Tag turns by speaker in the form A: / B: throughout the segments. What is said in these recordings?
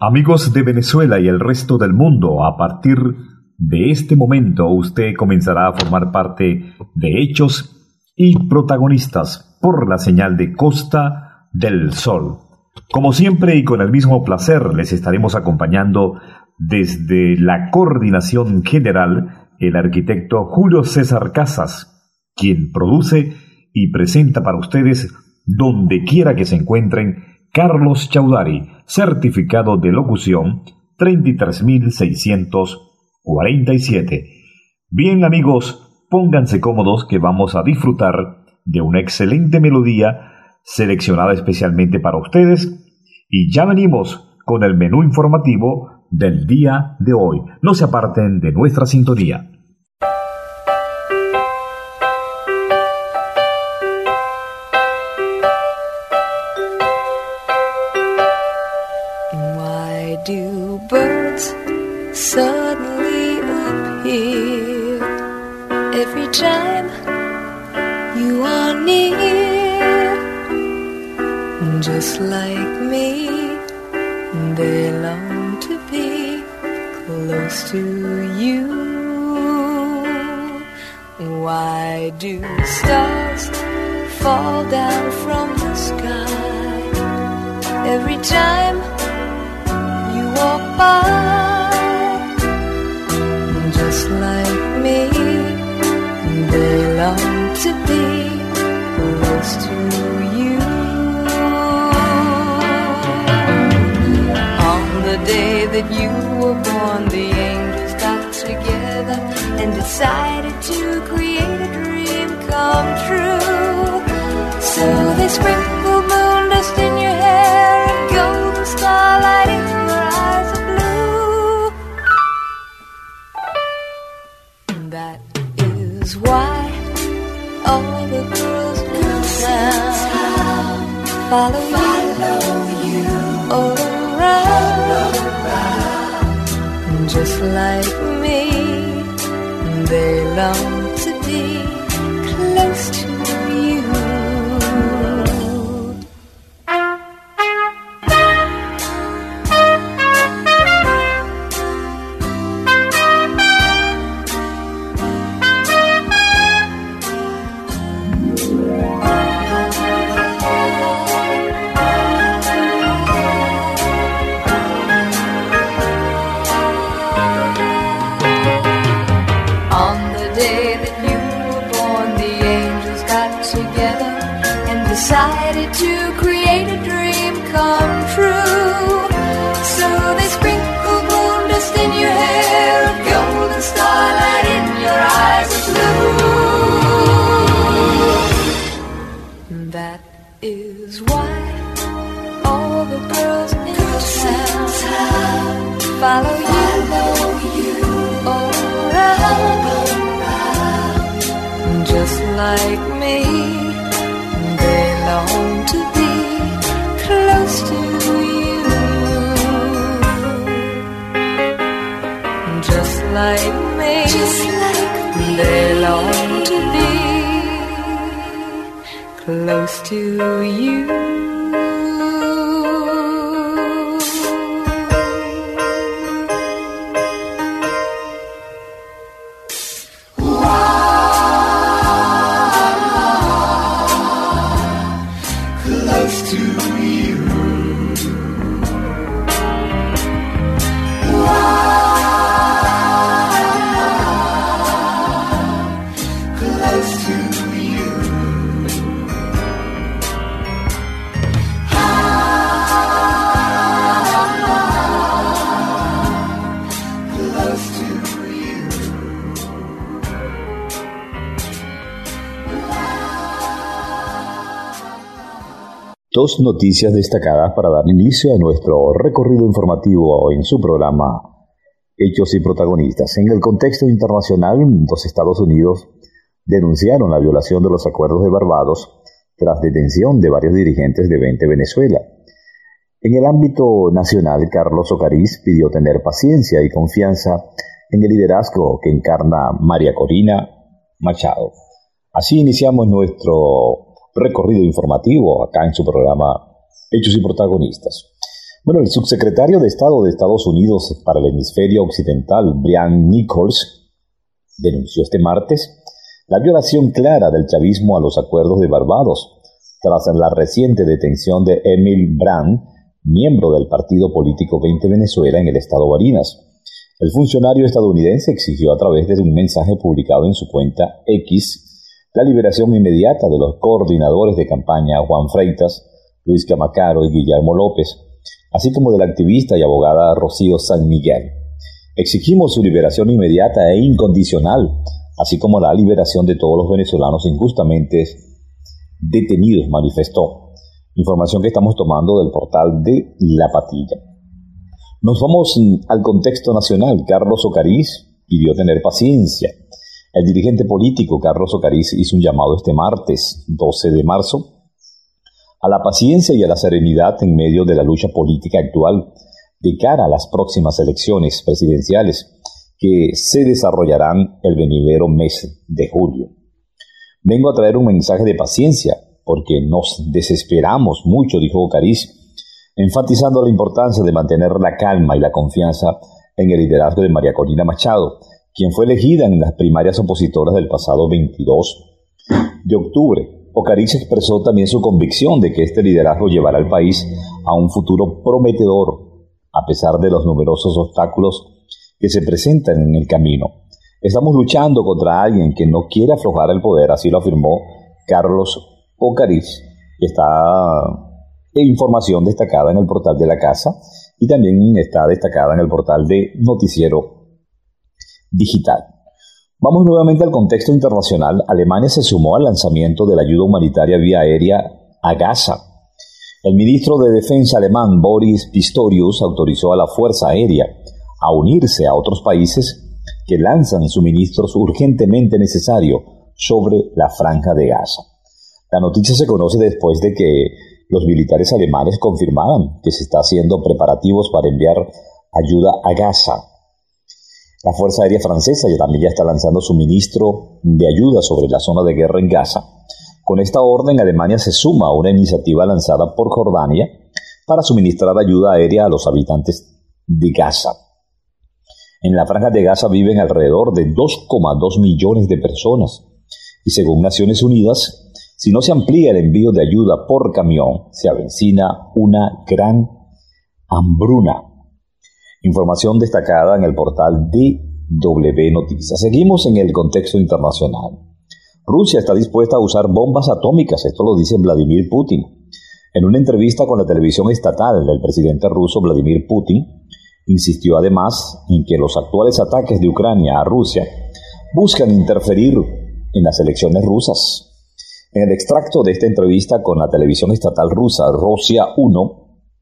A: Amigos de Venezuela y el resto del mundo, a partir de este momento usted comenzará a formar parte de Hechos y Protagonistas por la señal de Costa del Sol. Como siempre y con el mismo placer les estaremos acompañando desde la coordinación general el arquitecto Julio César Casas, quien produce y presenta para ustedes donde quiera que se encuentren Carlos Chaudhary, certificado de locución 33.647. Bien amigos, pónganse cómodos que vamos a disfrutar de una excelente melodía seleccionada especialmente para ustedes y ya venimos con el menú informativo del día de hoy. No se aparten de nuestra sintonía.
B: Do birds suddenly appear every time you are near? Just like me, they long to be close to you. Why do stars fall down from the sky every time walk by? Just like me, they long to be close to you. On the day that you were born, the angels got together and decided to create a dream come true. So they sprinkled moon dust in your hair and golden starlight in your eyes of blue. That is why all the girls in town follow you all around. Just like me, they long to be close to you. Decided to create a dream come true. So they sprinkled moon dust in your hair and golden starlight in your eyes of blue. That is why all the girls in town follow you all around. Just like me, they long to be close to you. Just like me, they long to be close to you.
A: Dos noticias destacadas para dar inicio a nuestro recorrido informativo en su programa Hechos y Protagonistas. En el contexto internacional, los Estados Unidos denunciaron la violación de los acuerdos de Barbados tras detención de varios dirigentes de 20 Venezuela. En el ámbito nacional, Carlos Ocariz pidió tener paciencia y confianza en el liderazgo que encarna María Corina Machado. Así iniciamos nuestro recorrido informativo acá en su programa Hechos y Protagonistas. Bueno, el subsecretario de Estado de Estados Unidos para el hemisferio occidental, Brian Nichols, denunció este martes la violación clara del chavismo a los acuerdos de Barbados, tras la reciente detención de Emil Brand, miembro del partido político 20 Venezuela en el estado Barinas. El funcionario estadounidense exigió a través de un mensaje publicado en su cuenta X la liberación inmediata de los coordinadores de campaña Juan Freitas, Luis Camacaro y Guillermo López, así como de la activista y abogada Rocío San Miguel. Exigimos su liberación inmediata e incondicional, así como la liberación de todos los venezolanos injustamente detenidos, manifestó. Información que estamos tomando del portal de La Patilla. Nos vamos al contexto nacional. Carlos Ocariz pidió tener paciencia. El dirigente político Carlos Ocariz hizo un llamado este martes, 12 de marzo, a la paciencia y a la serenidad en medio de la lucha política actual de cara a las próximas elecciones presidenciales que se desarrollarán el venidero mes de julio. Vengo a traer un mensaje de paciencia porque nos desesperamos mucho, dijo Ocariz, enfatizando la importancia de mantener la calma y la confianza en el liderazgo de María Corina Machado, quien fue elegida en las primarias opositoras del pasado 22 de octubre. Ocariz expresó también su convicción de que este liderazgo llevará al país a un futuro prometedor, a pesar de los numerosos obstáculos que se presentan en el camino. Estamos luchando contra alguien que no quiere aflojar el poder, así lo afirmó Carlos Ocariz, que está en información destacada en el portal de la Casa y también está destacada en el portal de Noticiero Digital. Vamos nuevamente al contexto internacional. Alemania se sumó al lanzamiento de la ayuda humanitaria vía aérea a Gaza. El ministro de Defensa alemán Boris Pistorius autorizó a la Fuerza Aérea a unirse a otros países que lanzan suministros urgentemente necesarios sobre la Franja de Gaza. La noticia se conoce después de que los militares alemanes confirmaran que se está haciendo preparativos para enviar ayuda a Gaza. La Fuerza Aérea Francesa también ya está lanzando suministro de ayuda sobre la zona de guerra en Gaza. Con esta orden, Alemania se suma a una iniciativa lanzada por Jordania para suministrar ayuda aérea a los habitantes de Gaza. En la Franja de Gaza viven alrededor de 2,2 millones de personas y según Naciones Unidas, si no se amplía el envío de ayuda por camión, se avecina una gran hambruna. Información destacada en el portal DW Noticias. Seguimos en el contexto internacional. Rusia está dispuesta a usar bombas atómicas, esto lo dice Vladimir Putin. En una entrevista con la televisión estatal, el presidente ruso Vladimir Putin insistió además en que los actuales ataques de Ucrania a Rusia buscan interferir en las elecciones rusas. En el extracto de esta entrevista con la televisión estatal rusa Rosia 1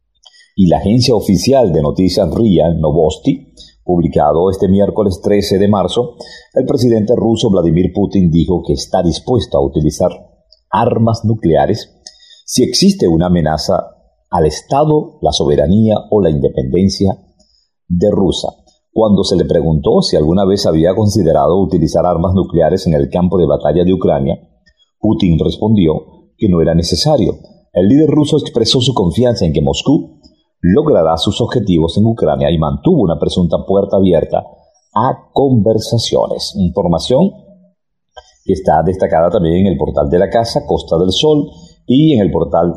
A: y la agencia oficial de noticias RIA Novosti, publicado este miércoles 13 de marzo, el presidente ruso Vladimir Putin dijo que está dispuesto a utilizar armas nucleares si existe una amenaza al Estado, la soberanía o la independencia de Rusia. Cuando se le preguntó si alguna vez había considerado utilizar armas nucleares en el campo de batalla de Ucrania, Putin respondió que no era necesario. El líder ruso expresó su confianza en que Moscú logrará sus objetivos en Ucrania y mantuvo una presunta puerta abierta a conversaciones. Información que está destacada también en el portal de la Casa, Costa del Sol, y en el portal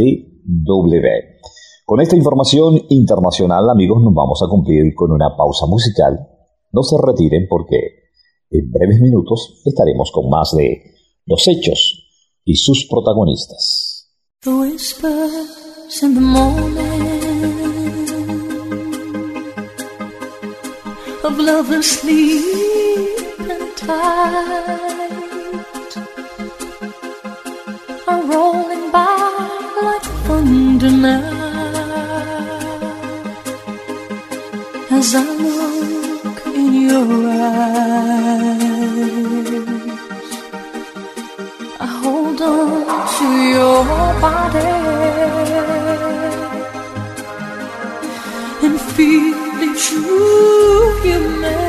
A: DW. Con esta información internacional, amigos, nos vamos a cumplir con una pausa musical. No se retiren porque en breves minutos estaremos con más de los hechos y sus protagonistas.
B: The whispers in the morning of lovers sleeping tight are rolling by like thunder now as I look in your eyes. I hold on to your body and feel it's you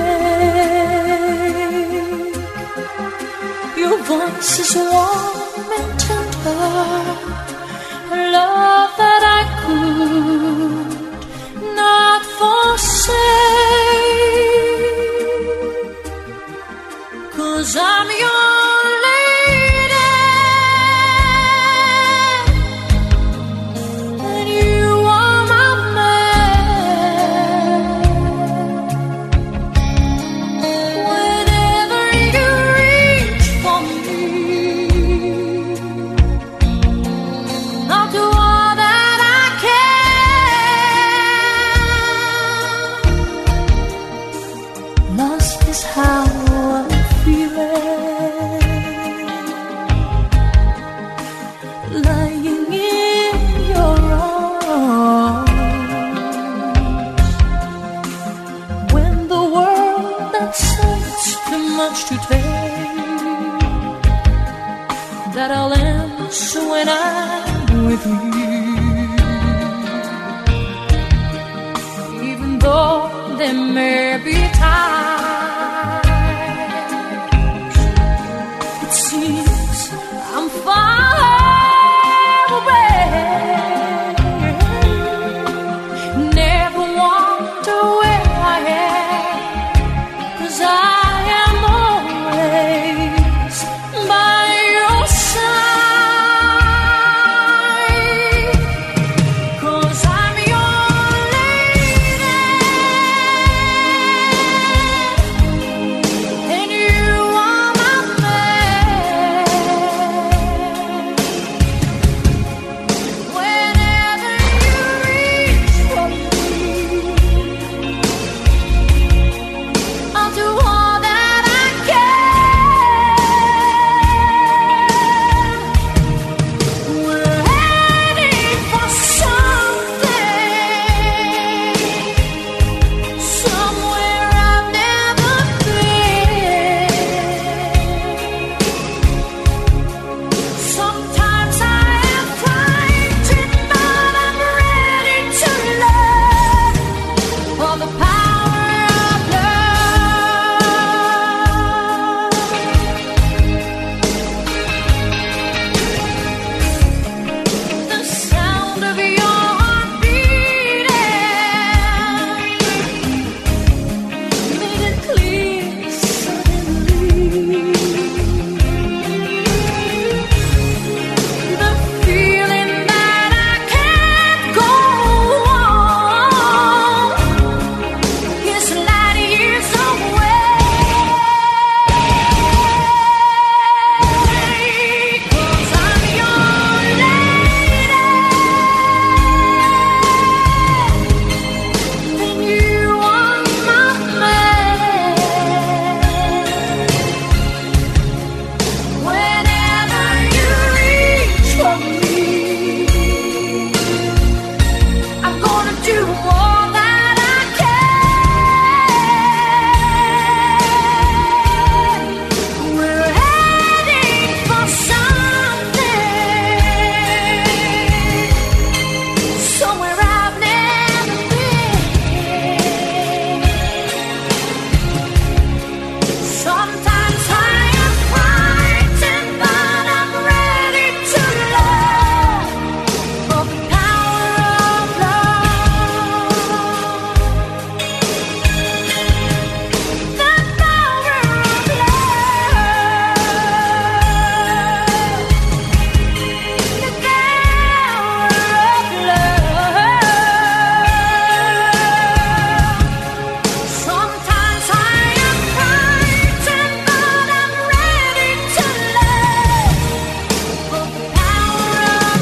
B: make. Your voice is warm and tender, a love that I could
C: much to take that I'll answer when I'm with you. Even though there may be times it seems I'm far away, never wonder where I am, 'cause I am always by your side, 'cause I'm your lady and you are my man. Whenever you reach for me, I'll do all that I can. We're heading for something, somewhere I've never been. Sometimes I am frightened, but I'm ready to love for the power of love. The sound of your heart beating made it clear suddenly. The feeling that I can't go on is light years away, 'cause I'm your lady and you are my man. Whenever you reach for me, I'm gonna do all that I can. We're heading for something, somewhere I've never been. Sometimes I am frightened, but I'm ready to love for the power of love. The power of love. Sometimes I am frightened, but I'm ready to love for the power of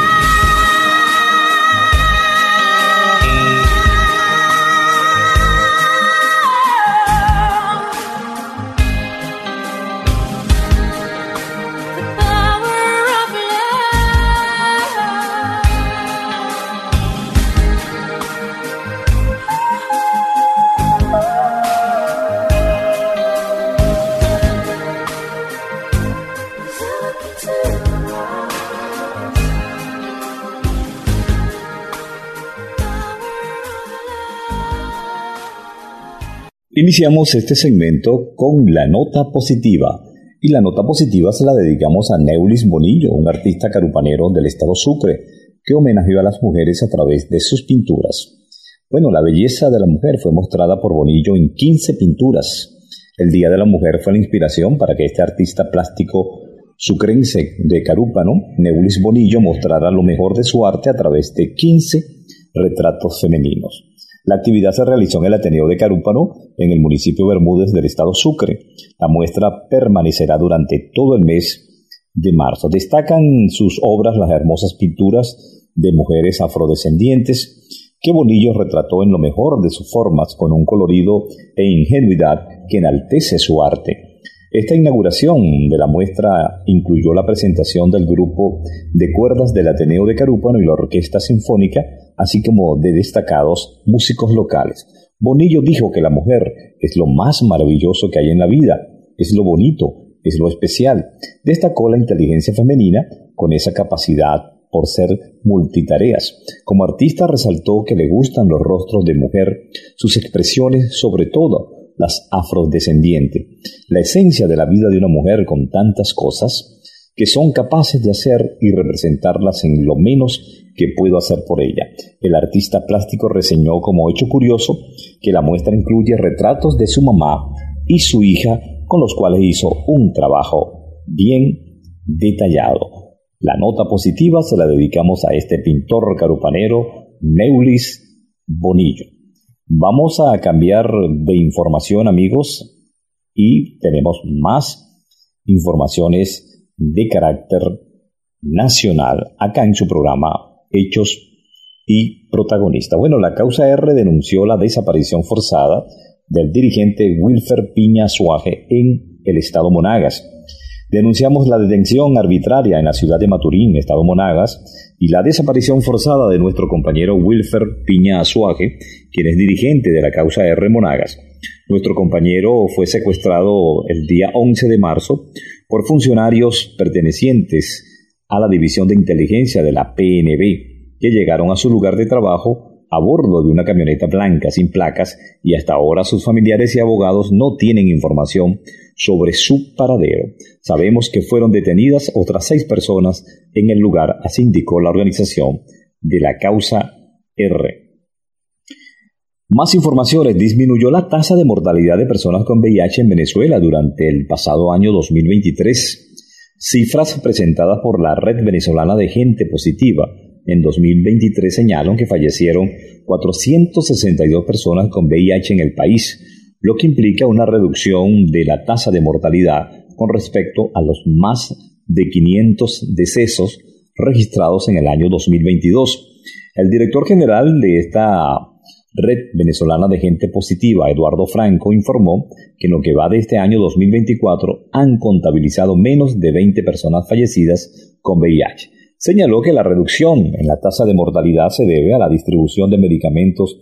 A: Iniciamos este segmento con la nota positiva. Y la nota positiva se la dedicamos a Neulis Bonillo, un artista carupanero del estado Sucre, que homenajeó a las mujeres a través de sus pinturas. Bueno, la belleza de la mujer fue mostrada por Bonillo en 15 pinturas. El Día de la Mujer fue la inspiración para que este artista plástico sucrense de Carúpano, Neulis Bonillo, mostrara lo mejor de su arte a través de 15 retratos femeninos. La actividad se realizó en el Ateneo de Carúpano, en el municipio Bermúdez del estado Sucre. La muestra permanecerá durante todo el mes de marzo. Destacan sus obras las hermosas pinturas de mujeres afrodescendientes que Bonillo retrató en lo mejor de sus formas, con un colorido e ingenuidad que enaltece su arte. Esta inauguración de la muestra incluyó la presentación del grupo de cuerdas del Ateneo de Carúpano y la Orquesta Sinfónica, así como de destacados músicos locales. Bonillo dijo que la mujer es lo más maravilloso que hay en la vida es lo bonito, es lo especial. Destacó la inteligencia femenina con esa capacidad por ser multitareas. Como artista resaltó que le gustan los rostros de mujer, sus expresiones, sobre todo las afrodescendientes, la esencia de la vida de una mujer con tantas cosas que son capaces de hacer y representarlas en lo menos que puedo hacer por ella. El artista plástico reseñó como hecho curioso que la muestra incluye retratos de su mamá y su hija, con los cuales hizo un trabajo bien detallado. La nota positiva se la dedicamos a este pintor carupanero, Neulis Bonillo. Vamos a cambiar de información, amigos, y tenemos más informaciones de carácter nacional acá en su programa Hechos y Protagonistas. Bueno, la causa R denunció la desaparición forzada del dirigente Wilfer Piña Suaje en el estado Monagas. Denunciamos la detención arbitraria en la ciudad de Maturín, estado Monagas, y la desaparición forzada de nuestro compañero Wilfer Piña Azuaje, quien es dirigente de la causa R Monagas. Nuestro compañero fue secuestrado el día 11 de marzo por funcionarios pertenecientes a la División de Inteligencia de la PNB, que llegaron a su lugar de trabajo a bordo de una camioneta blanca sin placas, y hasta ahora sus familiares y abogados no tienen información sobre su paradero. Sabemos que fueron detenidas otras 6 personas en el lugar, así indicó la organización de la causa R. Más informaciones. Disminuyó la tasa de mortalidad de personas con VIH en Venezuela durante el pasado año 2023. Cifras presentadas por la Red Venezolana de Gente Positiva en 2023 señalan que fallecieron 462 personas con VIH en el país, lo que implica una reducción de la tasa de mortalidad con respecto a los más de 500 decesos registrados en el año 2022. El director general de esta Red Venezolana de Gente Positiva, Eduardo Franco, informó que en lo que va de este año 2024 han contabilizado menos de 20 personas fallecidas con VIH. Señaló que la reducción en la tasa de mortalidad se debe a la distribución de medicamentos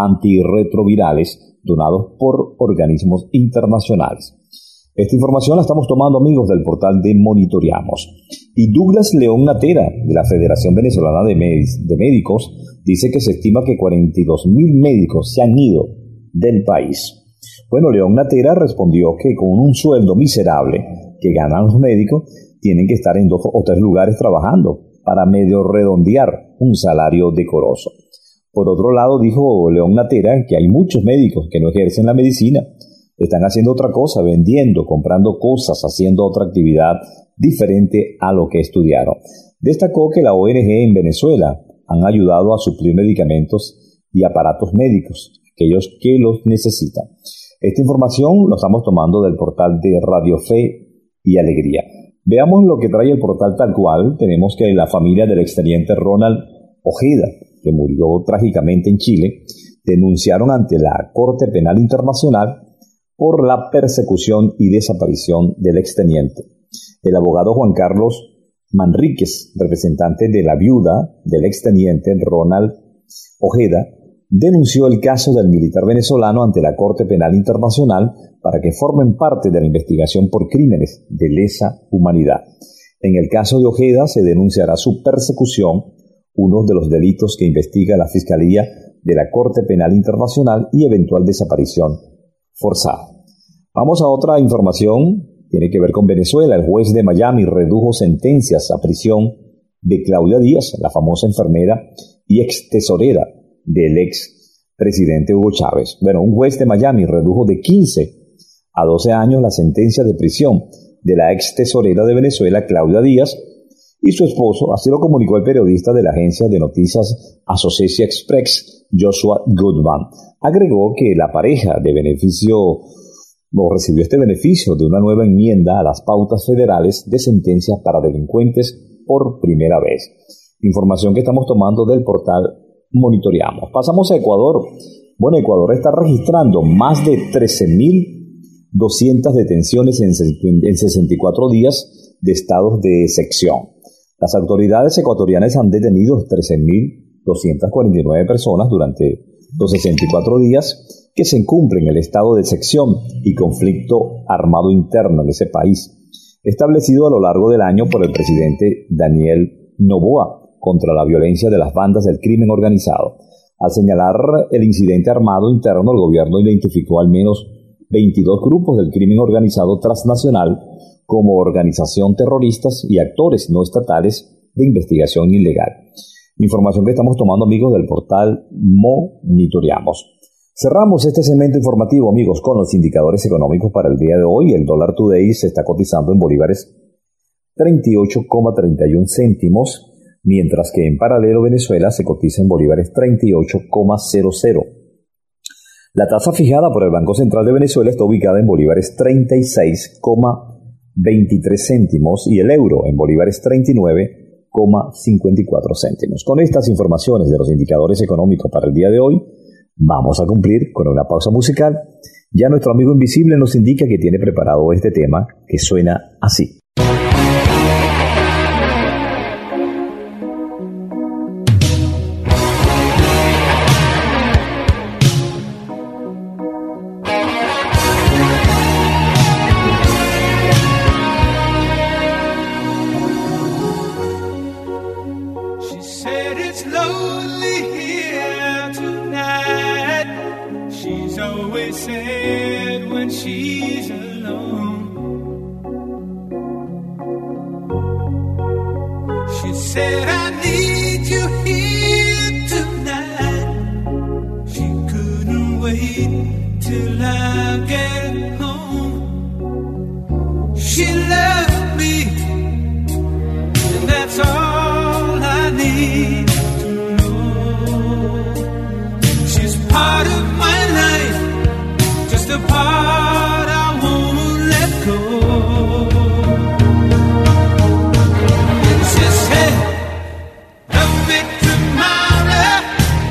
A: antirretrovirales donados por organismos internacionales. Esta información la estamos tomando, amigos, del portal de Monitoreamos. Y Douglas León Natera, de la Federación Venezolana de Médicos, dice que se estima que 42.000 médicos se han ido del país. Bueno, León Natera respondió que con un sueldo miserable que ganan los médicos, tienen que estar en 2 o 3 lugares trabajando para medio redondear un salario decoroso. Por otro lado, dijo León Natera que hay muchos médicos que no ejercen la medicina, están haciendo otra cosa, vendiendo, comprando cosas, haciendo otra actividad diferente a lo que estudiaron. Destacó que la ONG en Venezuela han ayudado a suplir medicamentos y aparatos médicos, aquellos que los necesitan. Esta información la estamos tomando del portal de Radio Fe y Alegría. Veamos lo que trae el portal tal cual. Tenemos que la familia del exteniente Ronald Ojeda, que murió trágicamente en Chile, denunciaron ante la Corte Penal Internacional por la persecución y desaparición del exteniente. El abogado Juan Carlos Manríquez, representante de la viuda del exteniente Ronald Ojeda, denunció el caso del militar venezolano ante la Corte Penal Internacional para que formen parte de la investigación por crímenes de lesa humanidad. En el caso de Ojeda se denunciará su persecución, uno de los delitos que investiga la Fiscalía de la Corte Penal Internacional, y eventual desaparición forzada. Vamos a otra información, tiene que ver con Venezuela. El juez de Miami redujo sentencias a prisión de Claudia Díaz, la famosa enfermera y ex tesorera del ex presidente Hugo Chávez. Bueno, un juez de Miami redujo de 15 a 12 años la sentencia de prisión de la ex tesorera de Venezuela, Claudia Díaz, y su esposo. Así lo comunicó el periodista de la agencia de noticias Associated Press, Joshua Goodman. Agregó que la pareja recibió este beneficio de una nueva enmienda a las pautas federales de sentencias para delincuentes por primera vez. Información que estamos tomando del portal Monitoreamos. Pasamos a Ecuador. Bueno, Ecuador está registrando más de 13.200 detenciones en 64 días de estados de excepción. Las autoridades ecuatorianas han detenido 13.249 personas durante los 64 días que se incumple en el estado de sección y conflicto armado interno en ese país, establecido a lo largo del año por el presidente Daniel Noboa contra la violencia de las bandas del crimen organizado. Al señalar el incidente armado interno, el gobierno identificó al menos 22 grupos del crimen organizado transnacional como organización terroristas y actores no estatales de investigación ilegal. Información que estamos tomando, amigos, del portal Monitoreamos. Cerramos este segmento informativo, amigos, con los indicadores económicos para el día de hoy. El dólar today se está cotizando en bolívares 38,31 céntimos, mientras que en paralelo Venezuela se cotiza en bolívares 38,00. La tasa fijada por el Banco Central de Venezuela está ubicada en bolívares 36,23 céntimos y el euro en bolívares 39,54 céntimos. Con estas informaciones de los indicadores económicos para el día de hoy, vamos a cumplir con una pausa musical. Ya nuestro amigo invisible nos indica que tiene preparado este tema que suena así.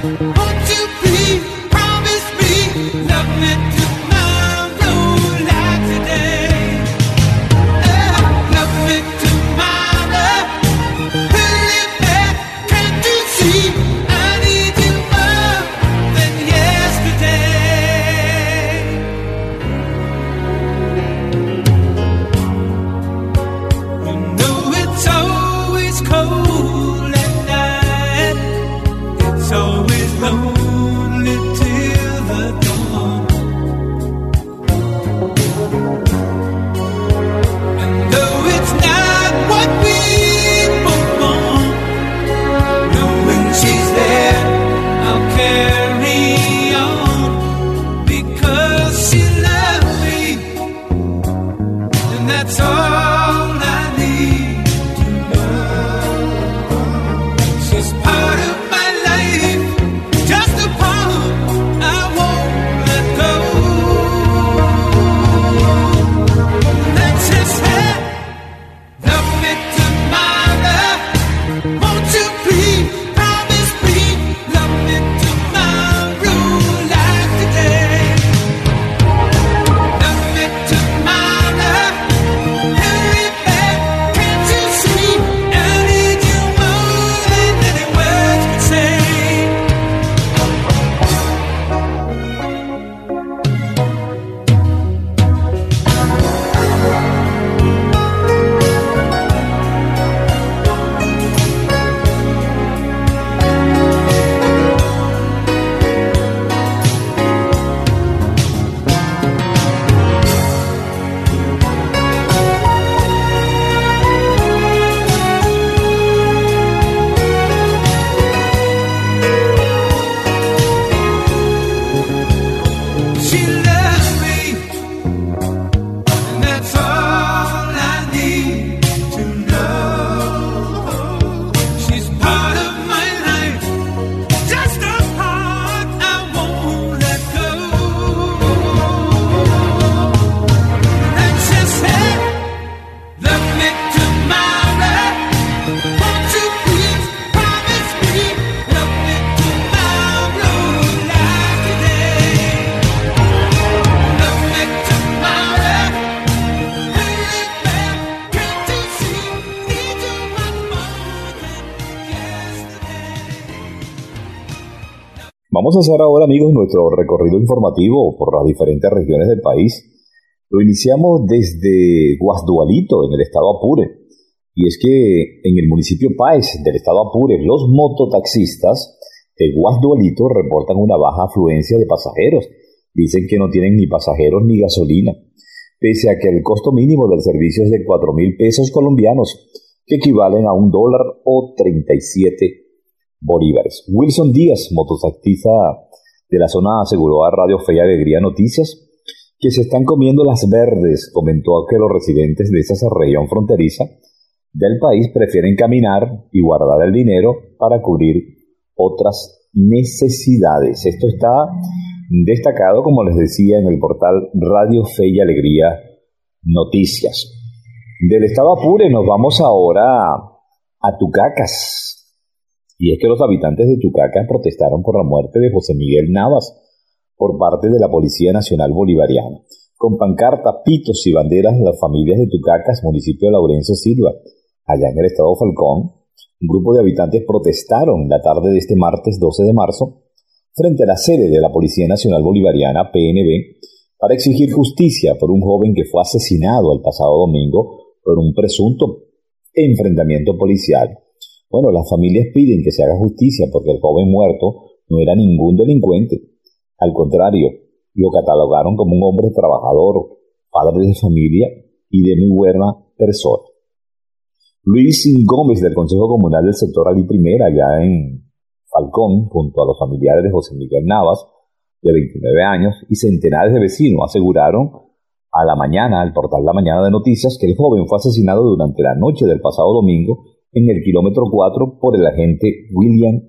D: Love me tomorrow, like
A: vamos a hacer ahora, amigos, nuestro recorrido informativo por las diferentes regiones del país. Lo iniciamos desde Guasdualito, en el estado Apure. Y es que en el municipio Páez del estado Apure, los mototaxistas de Guasdualito reportan una baja afluencia de pasajeros. Dicen que no tienen ni pasajeros ni gasolina, pese a que el costo mínimo del servicio es de 4.000 pesos colombianos, que equivalen a $1 o 37 bolívares. Wilson Díaz, mototaxista de la zona, aseguró a Radio Fe y Alegría Noticias que se están comiendo las verdes. Comentó que los residentes de esa región fronteriza del país prefieren caminar y guardar el dinero para cubrir otras necesidades. Esto está destacado, como les decía, en el portal Radio Fe y Alegría Noticias. Del estado Apure nos vamos ahora a Tucacas. Y es que los habitantes de Tucacas protestaron por la muerte de José Miguel Navas por parte de la Policía Nacional Bolivariana. Con pancartas, pitos y banderas, las familias de Tucacas, municipio de Laurencio Silva, allá en el estado Falcón, un grupo de habitantes protestaron la tarde de este martes 12 de marzo frente a la sede de la Policía Nacional Bolivariana, PNB, para exigir justicia por un joven que fue asesinado el pasado domingo por un presunto enfrentamiento policial. Bueno, las familias piden que se haga justicia porque el joven muerto no era ningún delincuente. Al contrario, lo catalogaron como un hombre trabajador, padre de familia y de muy buena persona. Luis Gómez, del Consejo Comunal del Sector Ali Primera, allá en Falcón, junto a los familiares de José Miguel Navas, de 29 años, y centenares de vecinos, aseguraron a la mañana, al portal La Mañana de Noticias, que el joven fue asesinado durante la noche del pasado domingo en el kilómetro 4 por el agente William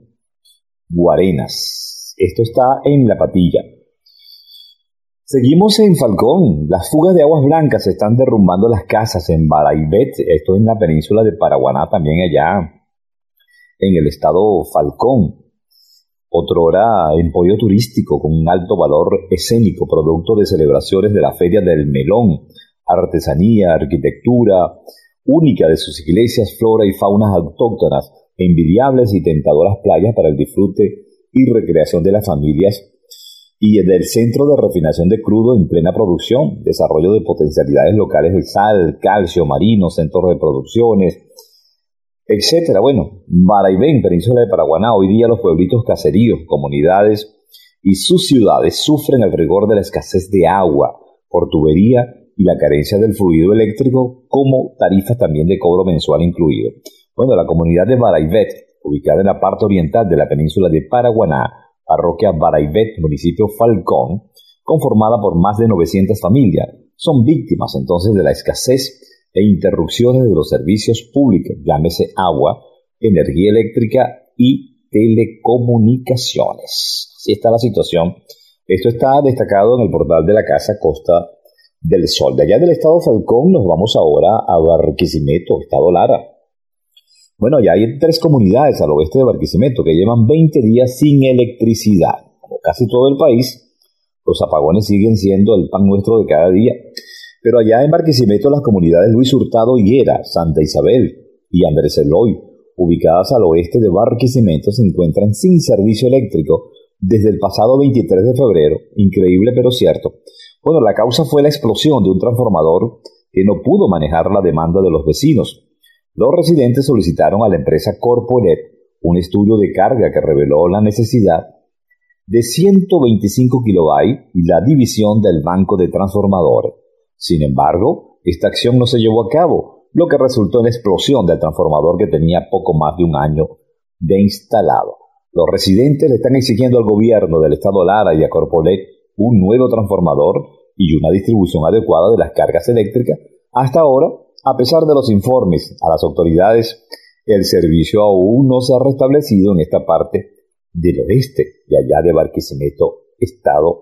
A: Guarenas. Esto está en La Patilla. Seguimos en Falcón. Las fugas de aguas blancas están derrumbando las casas en Baraibet, esto en la península de Paraguaná, también allá en el estado Falcón. Otrora emporio turístico con un alto valor escénico, producto de celebraciones de la Feria del Melón, artesanía, arquitectura única de sus iglesias, flora y faunas autóctonas, envidiables y tentadoras playas para el disfrute y recreación de las familias, y del centro de refinación de crudo en plena producción, desarrollo de potencialidades locales de sal, calcio, marino, centros de producciones, etcétera. Bueno, Baraibén, península de Paraguaná, hoy día los pueblitos caseríos, comunidades y sus ciudades sufren el rigor de la escasez de agua por tubería y la carencia del fluido eléctrico, como tarifas también de cobro mensual incluido. Bueno, la comunidad de Baraibet, ubicada en la parte oriental de la península de Paraguaná, parroquia Baraibet, municipio Falcón, conformada por más de 900 familias, son víctimas entonces de la escasez e interrupciones de los servicios públicos, llámese agua, energía eléctrica y telecomunicaciones. Así está la situación. Esto está destacado en el portal de la Casa Costa del Sol. De allá del estado Falcón nos vamos ahora a Barquisimeto, estado Lara. Bueno, ya hay 3 comunidades al oeste de Barquisimeto que llevan 20 días sin electricidad. Como casi todo el país, los apagones siguen siendo el pan nuestro de cada día. Pero allá en Barquisimeto, las comunidades Luis Hurtado Higuera, Santa Isabel y Andrés Eloy, ubicadas al oeste de Barquisimeto, se encuentran sin servicio eléctrico desde el pasado 23 de febrero. Increíble pero cierto. Bueno, la causa fue la explosión de un transformador que no pudo manejar la demanda de los vecinos. Los residentes solicitaron a la empresa Corponet un estudio de carga que reveló la necesidad de 125 kilobytes y la división del banco de transformadores. Sin embargo, esta acción no se llevó a cabo, lo que resultó en la explosión del transformador que tenía poco más de un año de instalado. Los residentes le están exigiendo al gobierno del estado Lara y a Corponet un nuevo transformador y una distribución adecuada de las cargas eléctricas. Hasta ahora, a pesar de los informes a las autoridades, el servicio aún no se ha restablecido en esta parte del oeste de allá de Barquisimeto, estado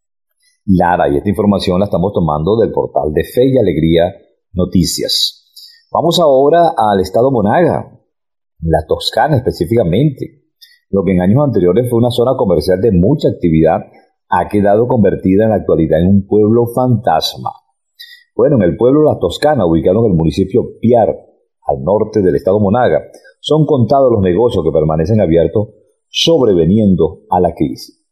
A: Lara. Y esta información la estamos tomando del portal de Fe y Alegría Noticias. Vamos ahora al estado Monaga, la Toscana específicamente. Lo que en años anteriores fue una zona comercial de mucha actividad ha quedado convertida en la actualidad en un pueblo fantasma. Bueno, en el pueblo La Toscana, ubicado en el municipio Piar, al norte del estado Monaga, son contados los negocios que permanecen abiertos sobreveniendo a la crisis.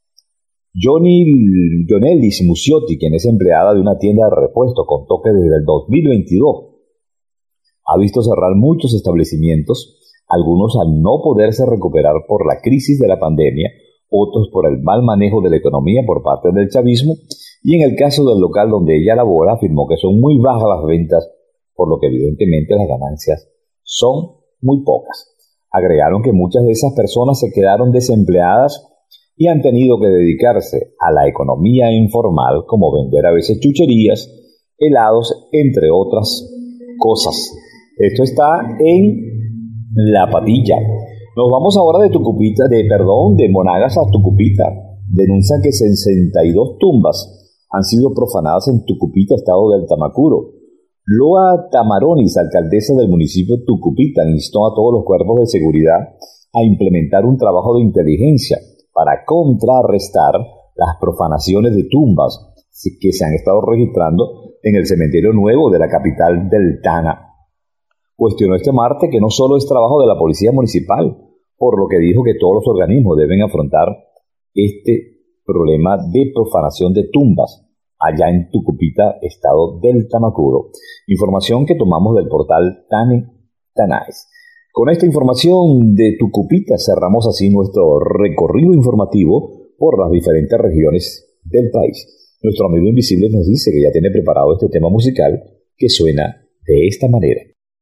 A: Jonelis Musiotti, quien es empleada de una tienda de repuesto con toque desde el 2022, ha visto cerrar muchos establecimientos, algunos al no poderse recuperar por la crisis de la pandemia, otros por el mal manejo de la economía por parte del chavismo, y en el caso del local donde ella labora afirmó que son muy bajas las ventas, por lo que evidentemente las ganancias son muy pocas. Agregaron que muchas de esas personas se quedaron desempleadas y han tenido que dedicarse a la economía informal, como vender a veces chucherías, helados, entre otras cosas. Esto está en La Patilla. Nos vamos ahora de Monagas a Tucupita. Denuncian que 62 tumbas han sido profanadas en Tucupita, estado del Tamacuro. Loa Tamaronis, alcaldesa del municipio de Tucupita, instó a todos los cuerpos de seguridad a implementar un trabajo de inteligencia para contrarrestar las profanaciones de tumbas que se han estado registrando en el cementerio nuevo de la capital del Tana. Cuestionó este martes que no solo es trabajo de la policía municipal, por lo que dijo que todos los organismos deben afrontar este problema de profanación de tumbas allá en Tucupita, estado del Tamacuro. Información que tomamos del portal Tanais. Con esta información de Tucupita cerramos así nuestro recorrido informativo por las diferentes regiones del país. Nuestro amigo invisible nos dice que ya tiene preparado este tema musical que suena de esta manera.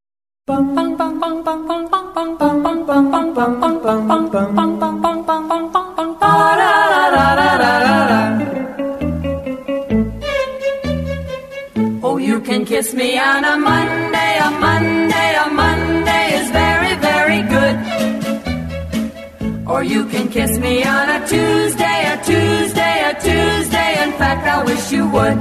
C: Oh, you can kiss me on a Monday, a Monday, a Monday is very, very good. Or you can kiss me on a Tuesday, a Tuesday, a Tuesday, in fact I wish you would.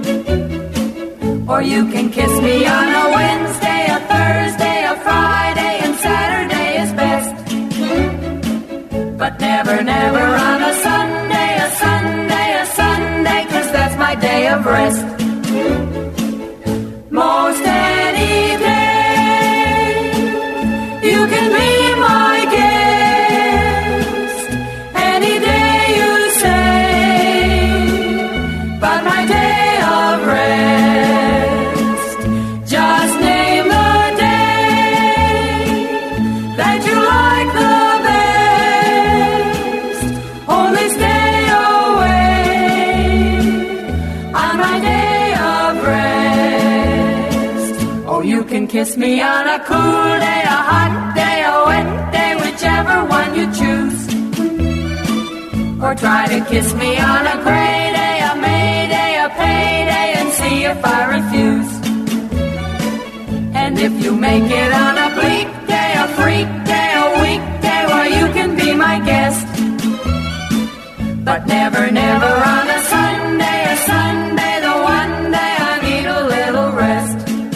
C: Or you can kiss me on a Wednesday, a Thursday, a Friday, and Saturday is best. But never, never on a Sunday, a Sunday, a Sunday, 'cause that's my day of rest. Most any day, you can be my guest. Any day you say, but my day of rest. Just name the day that you like the best. Only stay away on my day of rest. Oh, you can kiss me on a cool day, a hot day, a wet day, whichever one you choose. Or try to kiss me on a gray day, a May day, a payday, and see if I refuse. And if you make it on a bleak day, a freak day, a weekday, well, you can be my guest. But never, never on a Sunday, the one day I need a little rest.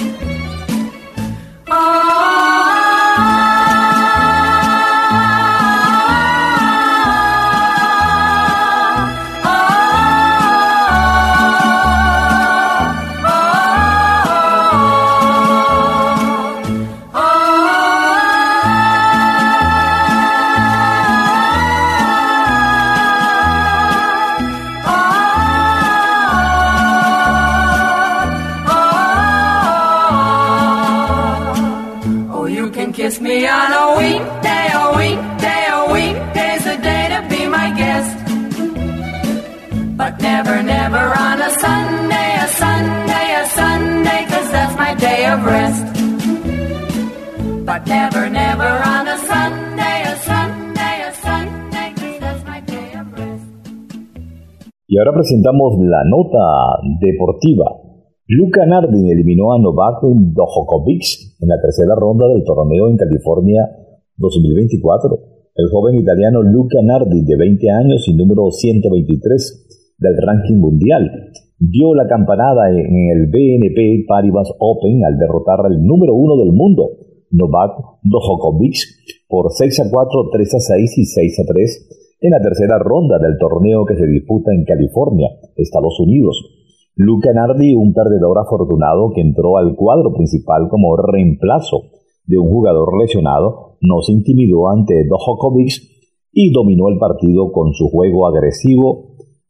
C: Kiss me on a weekday, a weekday, a weekday's the day to be my guest. But never, never on a Sunday, a Sunday, a Sunday, 'cause that's my day of rest. But never, never on a Sunday, a Sunday, a Sunday, 'cause that's my day of rest.
A: Y ahora presentamos la nota deportiva. Luka Nardi eliminó a Novak Djokovic en la tercera ronda del torneo en California 2024. El joven italiano Luka Nardi, de 20 años y número 123 del ranking mundial, dio la campanada en el BNP Paribas Open al derrotar al número 1 del mundo, Novak Djokovic, por 6-4, 3-6 y 6-3 en la tercera ronda del torneo que se disputa en California, Estados Unidos. Luka Nardi, un perdedor afortunado que entró al cuadro principal como reemplazo de un jugador lesionado, no se intimidó ante Djokovic y dominó el partido con su juego agresivo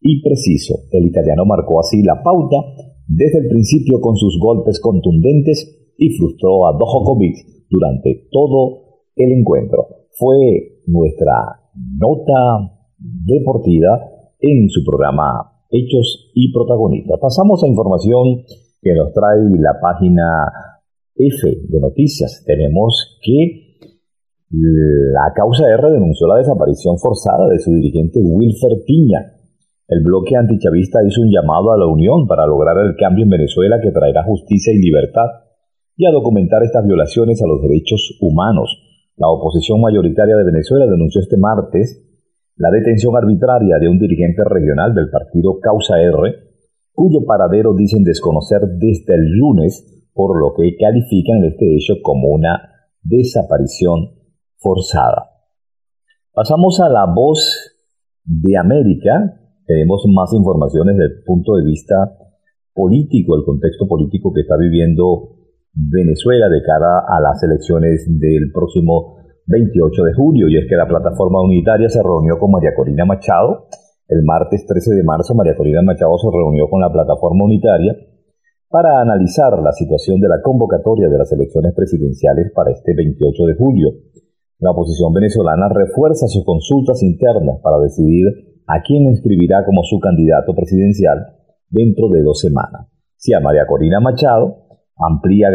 A: y preciso. El italiano marcó así la pauta desde el principio con sus golpes contundentes y frustró a Djokovic durante todo el encuentro. Fue nuestra nota deportiva en su programa Hechos y Protagonistas. Pasamos a información que nos trae la página F de Noticias. Tenemos que la Causa R denunció la desaparición forzada de su dirigente Wilfer Piña. El bloque antichavista hizo un llamado a la unión para lograr el cambio en Venezuela que traerá justicia y libertad y a documentar estas violaciones a los derechos humanos. La oposición mayoritaria de Venezuela denunció este martes la detención arbitraria de un dirigente regional del partido Causa R, cuyo paradero dicen desconocer desde el lunes, por lo que califican este hecho como una desaparición forzada. Pasamos a La Voz de América. Tenemos más informaciones desde el punto de vista político, el contexto político que está viviendo Venezuela de cara a las elecciones del próximo 28 de julio, y es que la plataforma unitaria se reunió con María Corina Machado. El martes 13 de marzo, María Corina Machado se reunió con la plataforma unitaria para analizar la situación de la convocatoria de las elecciones presidenciales para este 28 de julio. La oposición venezolana refuerza sus consultas internas para decidir a quién inscribirá como su candidato presidencial dentro de 2 semanas. Si a María Corina Machado, amplia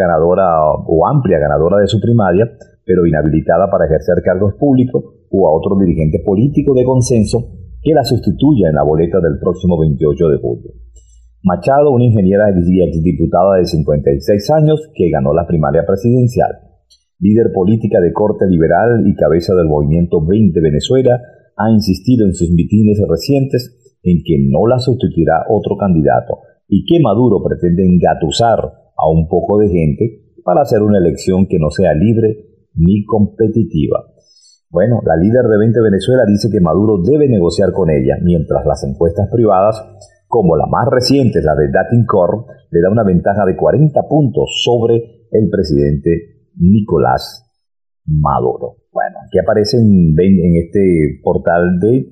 A: ganadora de su primaria, pero inhabilitada para ejercer cargos públicos, o a otro dirigente político de consenso que la sustituya en la boleta del próximo 28 de julio. Machado, una ingeniera y exdiputada de 56 años que ganó la primaria presidencial, líder política de corte liberal y cabeza del movimiento 20 Venezuela, ha insistido en sus mitines recientes en que no la sustituirá otro candidato y que Maduro pretende engatusar a un poco de gente para hacer una elección que no sea libre ni competitiva. Bueno, la líder de 20 Venezuela dice que Maduro debe negociar con ella, mientras las encuestas privadas, como la más reciente, la de Datincorp, le da una ventaja de 40 puntos sobre el presidente Nicolás Maduro. Bueno, aquí aparece en este portal de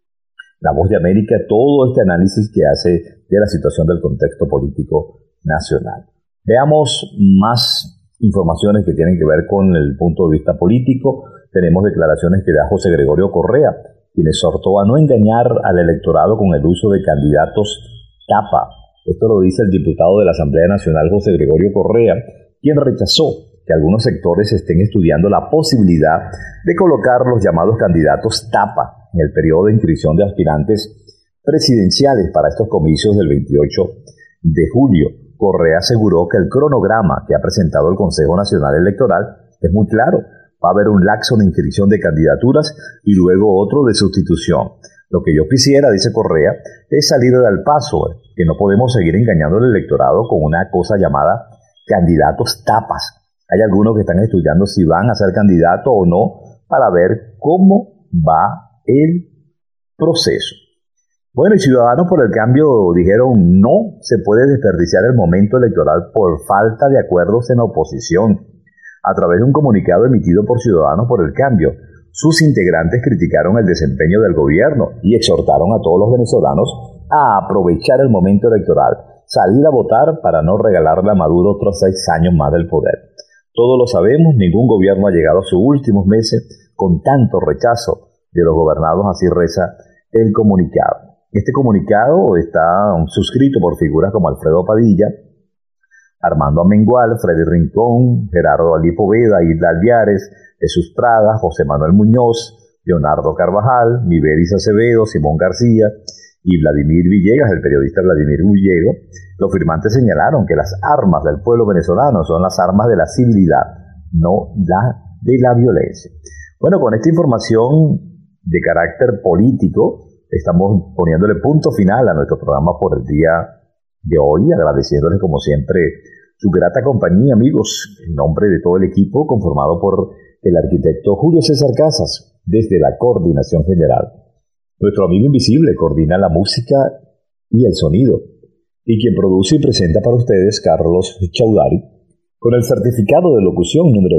A: La Voz de América todo este análisis que hace de la situación del contexto político nacional. Veamos más informaciones que tienen que ver con el punto de vista político. Tenemos declaraciones que da José Gregorio Correa, quien exhortó a no engañar al electorado con el uso de candidatos tapa. Esto lo dice el diputado de la Asamblea Nacional, José Gregorio Correa, quien rechazó que algunos sectores estén estudiando la posibilidad de colocar los llamados candidatos tapa en el periodo de inscripción de aspirantes presidenciales para estos comicios del 28 de julio. Correa aseguró que el cronograma que ha presentado el Consejo Nacional Electoral es muy claro. Va a haber un lapso de inscripción de candidaturas y luego otro de sustitución. Lo que yo quisiera, dice Correa, es salir del paso, que no podemos seguir engañando al electorado con una cosa llamada candidatos tapas. Hay algunos que están estudiando si van a ser candidatos o no para ver cómo va el proceso. Bueno, y Ciudadanos por el Cambio dijeron no se puede desperdiciar el momento electoral por falta de acuerdos en la oposición. A través de un comunicado emitido por Ciudadanos por el Cambio, sus integrantes criticaron el desempeño del gobierno y exhortaron a todos los venezolanos a aprovechar el momento electoral, salir a votar para no regalarle a Maduro otros 6 años más del poder. Todos lo sabemos, ningún gobierno ha llegado a sus últimos meses con tanto rechazo de los gobernados, así reza el comunicado. Este comunicado está suscrito por figuras como Alfredo Padilla, Armando Amengual, Freddy Rincón, Gerardo Ali Poveda, Isla Alviares, Jesús Prada, José Manuel Muñoz, Leonardo Carvajal, Mibelis Acevedo, Simón García y Vladimir Villegas, el periodista Vladimir Villegas. Los firmantes señalaron que las armas del pueblo venezolano son las armas de la civilidad, no de la violencia. Bueno, con esta información de carácter político, estamos poniéndole punto final a nuestro programa por el día de hoy, agradeciéndoles como siempre su grata compañía, amigos, en nombre de todo el equipo conformado por el arquitecto Julio César Casas, desde la Coordinación General. Nuestro amigo invisible coordina la música y el sonido, y quien produce y presenta para ustedes, Carlos Chaudari, con el certificado de locución número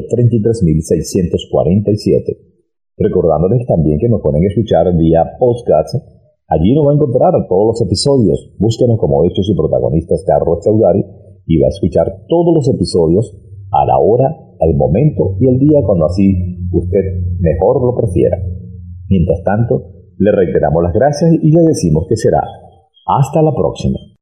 A: 33.647. Recordándoles también que nos pueden escuchar vía podcast Allí nos va a encontrar todos los episodios. Búsquenos como Hechos y Protagonistas Carlos Chaudhary y va a escuchar todos los episodios a la hora, al momento y el día cuando así usted mejor lo prefiera. Mientras tanto, le reiteramos las gracias y le decimos que será hasta la próxima.